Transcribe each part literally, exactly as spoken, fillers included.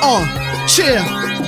Uh, chill.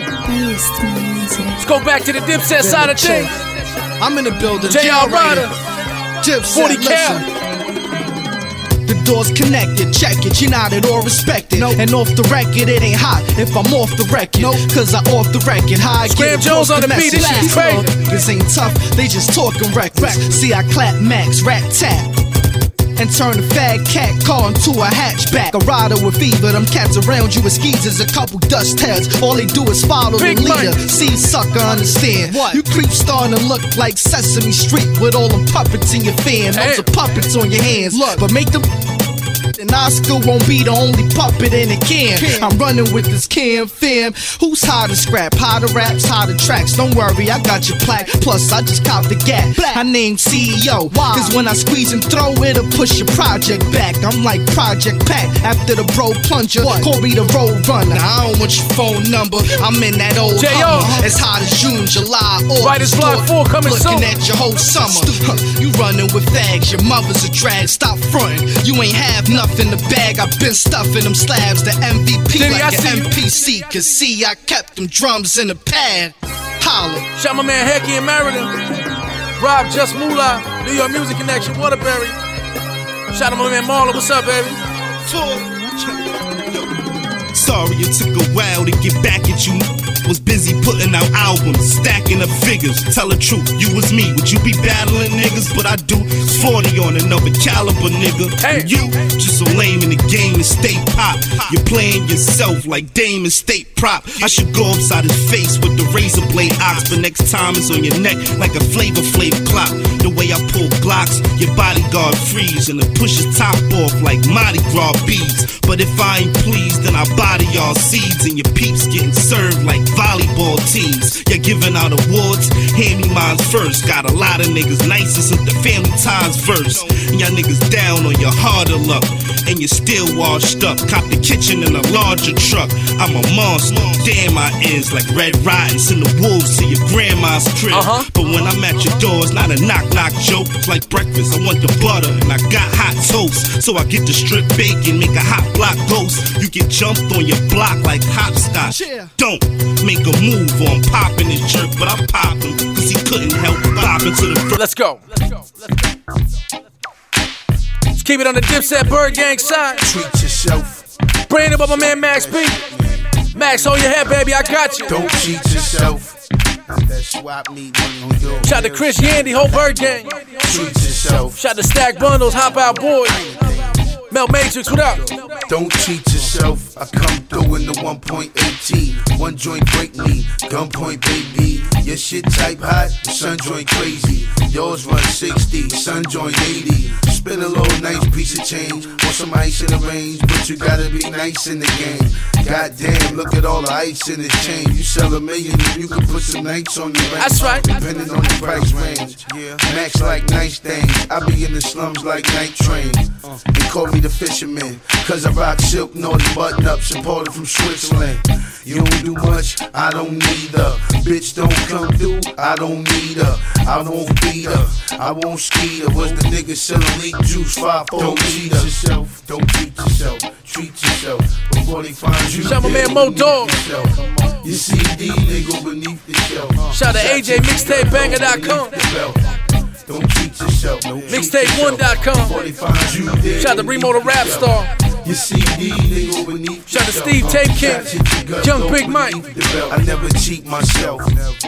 Let's go back to the Dipset side of things. I'm in the building. J R Ryder. Dipset, forty cal. The door's connected, check it, you're not at all respected. Nope. And off the record, it ain't hot if I'm off the record. Nope. Cause I off the record, how I Scram get Jones on the beat, this shit's crazy. This ain't tough, they just talking reckless. See, I clap max, rat tap. And turn a fag cat car into a hatchback. A rider with fever, them cats around you with skis is a couple dust heads. All they do is follow Big the leader. Mike. See, sucker, understand. What? You creeps starting to look like Sesame Street with all them puppets in your fan. Lots of puppets on your hands. Look, but make them. And I still won't be the only puppet in the can. I'm running with this can fam. Who's high to scrap? High to raps, high to tracks. Don't worry, I got your plaque. Plus, I just copped the gap. I named C E O. Cause when I squeeze and throw, it'll push your project back. I'm like Project Pat after the bro plunger. Call me the road runner. I don't want your phone number. I'm in that old J O. Hummer. As hot as June, July, Writers August. Block four coming Looking soon. at your whole summer. Huh, you running with fags, your mother's a drag. Stop fronting. You ain't have nothing in the bag. I've been stuffing them slabs. The M V P Diddy, I like see an you. M P C. Cause see, I kept them drums in the pad. Holla. Shout my man Hecky and Meriden. Rob Just Moolah. New York Music Connection, Waterbury. Shout out my man Marlon. What's up, baby? Sorry it took a while to get back at you. Was busy putting out albums, stacking up figures. Tell the truth, you was me. Would you be battling niggas? But I do forty on another caliber, nigga. Hey. You just so lame in the game and stay pop. You're playing yourself like Dame and State Prop. I should go upside his face with the razor blade ox, but next time it's on your neck like a Flavor Flav clock. The way I pull Glocks, your bodyguard freeze and it pushes top off like Mardi Gras beads. But if I ain't pleased, then I body y'all seeds and your peeps getting served like volleyball teams. You're giving out awards, hand me mine first. Got a lot of niggas nicer since the Family Ties verse. And y'all niggas down on your harder luck, and you're still washed up. Cop the kitchen in a larger truck. I'm a monster, damn my ends like Red Riding. Send the wolves to your grandma's crib. Uh-huh. But when I'm at your door, it's not a knock-knock joke. It's like breakfast, I want the butter and I got hot toast. So I get the strip bacon, make a hot block ghost. You get jumped on your block like hopscotch. Don't make a move or I'm popping this jerk, but I'm popping cause he couldn't help bopping to the first. Let's go. Let's go. Let's go. Let's keep it on the Dipset Bird Gang side. Treat yourself. Brandon by my man Max B. Max, hold your head, baby. I got you. Don't cheat yourself. That swap meet on New York. Shout to Chris Yandy, whole Bird Gang. Treat yourself. Shout to Stack Bundles, Hop Out Boys. Mel Matrix, what up? Don't cheat yourself. I come through in the one point eight T. One joint break me, gunpoint baby. Your shit type hot, the sun joint crazy. Yours run sixty, sun joint eighty. Spin a little nice piece of change. Want some ice in the range, but you gotta be nice in the game. Goddamn, look at all the ice in this chain. You sell a million, you can put some nights on your range. That's right. Depending on the price range. Max like nice things. I be in the slums like night train. They call me the fisherman, cause I rock silk, naughty button-ups imported from Switzerland. You don't do much, I don't need her. Bitch don't come through, I don't need her. I don't feed her, I won't ski her. Was the nigga selling leak juice, five four Don't cheat yourself, don't treat yourself. Treat yourself before they find you. Shout my man Mo Dog. Your C D nigga beneath the shelf. Shout to A J Mixtape Banger dot com. Don't treat yourself. Mixtape one dot com. Shout to Remo the Rap Star. Your C D nigga beneath. Shout to Steve Tape King. Young Big Mike. I never cheat myself.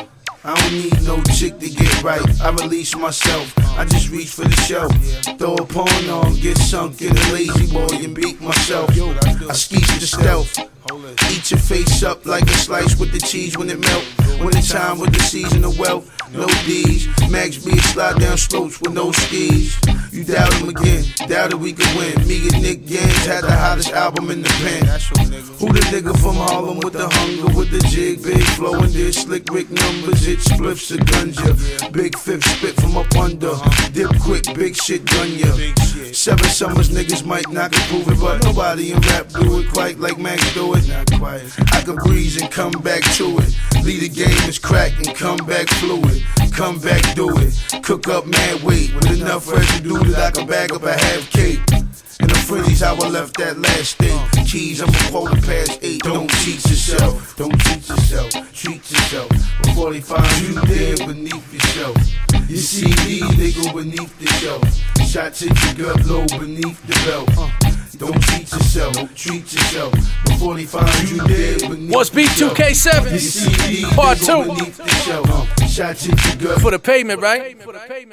I don't need no chick to get right. I release myself. I just reach for the shelf. Throw a pawn on, get sunk in a lazy boy and beat myself. I ski to the stealth. Eat your face up like a slice with the cheese when it melt. When it's time with the season of wealth. No D's. Max B slide down slopes with no skis. You doubt him again, doubted we could win. Me and Nick Gans had the hottest album in the pen. Who the nigga from Harlem with the hunger, with the jig, big flow and this slick Rick numbers, it spliffs a gunja. Big fifth spit from up under, dip quick, big shit gun ya. Seven summers niggas might not can prove it, but nobody in rap do it quite like Max do it. I can breeze and come back to it. Lead the game is crack and come back fluid. Come back do it. Cook up mad weight with enough residue that I can bag up a half cake. And the fringes, how I left that last day. Keys, I'm a quarter past eight. Don't cheat yourself, don't cheat yourself, treat yourself. Before they find you dead beneath yourself. Your C D, they go beneath the shelf. Shots hit your gut low beneath the belt. Don't cheat yourself, don't treat yourself. Before they find you dead beneath What's B two K seven? Part two. Shots hit your gut. For the payment, right?